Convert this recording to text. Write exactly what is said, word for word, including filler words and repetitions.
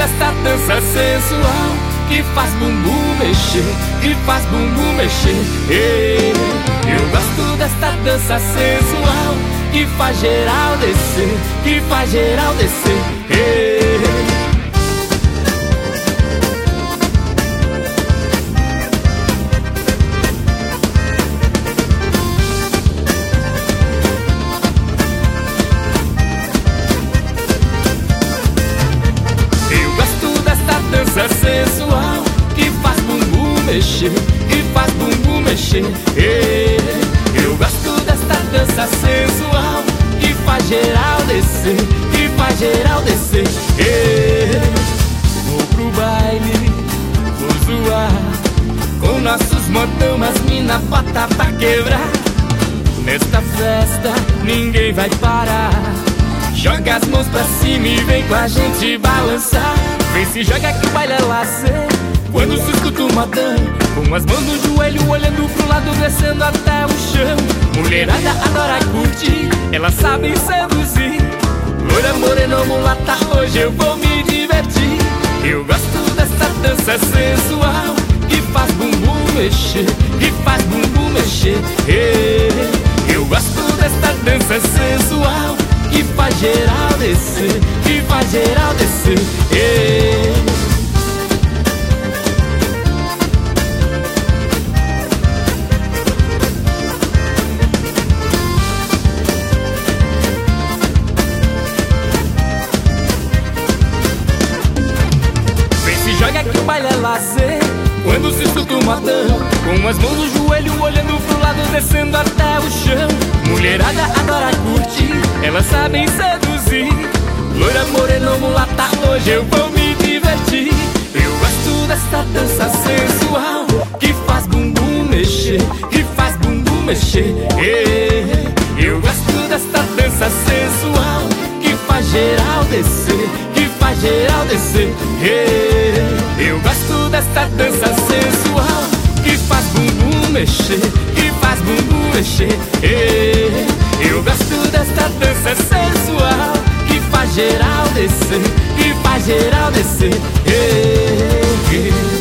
dessa dança sensual que faz bumbum mexer, que faz bumbum mexer. Ei, eu gosto dessa dança sensual que faz geral descer, que faz geral descer. Ei. Dança sensual que faz bumbum mexer, que faz bumbum mexer. Ei, eu gosto dessa dança sensual que faz geral descer, que faz geral descer. Ei, vou pro baile, vou zoar com nossos modão, as mina bota pra quebrar. Nesta festa ninguém vai parar. Joga as mãos pra cima e vem com a gente balançar. Vem se joga que o baile é lazer. Quando se escuta o modão, com as mãos no joelho, olhando pro lado, descendo até o chão. Mulherada adora curtir, elas sabem seduzir. Loira, morena ou mulata, hoje eu vou me divertir. Eu gosto dessa dança sensual que faz bumbum mexer, que faz bumbum mexer. Ei, eu gosto dessa dança sensual que faz geral descer, que faz geral descer. Ei. Vem se joga que o baile é lazer. Quando se escuta o modão, com as mãos no joelho, olhando pro lado, descendo até o chão. Mulherada adora curtir, elas sabem seduzir. Loira, morena ou mulata, hoje eu vou me divertir. Eu gosto dessa dança sensual que faz bumbum mexer, que faz bumbum mexer. Ei, eu gosto dessa dança sensual que faz geral descer, que faz geral descer. Ei, eu gosto dessa dança sensual que faz bumbum mexer, que faz bumbum mexer. Ei, eu gosto dessa dança sensual que faz geral descer, que faz geral descer. Ei, ei.